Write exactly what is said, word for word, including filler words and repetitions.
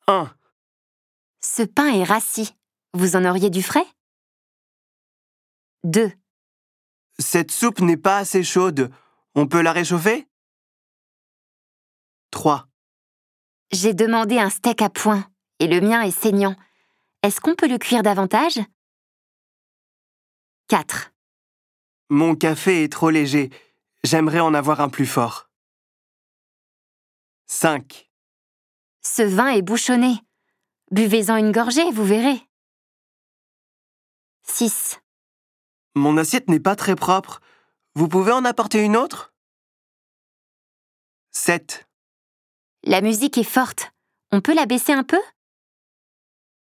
un. Ce pain est rassis. Vous en auriez du frais? deux. Cette soupe n'est pas assez chaude. On peut la réchauffer? trois. J'ai demandé un steak à point et le mien est saignant. Est-ce qu'on peut le cuire davantage? quatre. Mon café est trop léger. J'aimerais en avoir un plus fort. cinq. Ce vin est bouchonné. Buvez-en une gorgée, vous verrez. six. Mon assiette n'est pas très propre. Vous pouvez en apporter une autre? sept. La musique est forte. On peut la baisser un peu?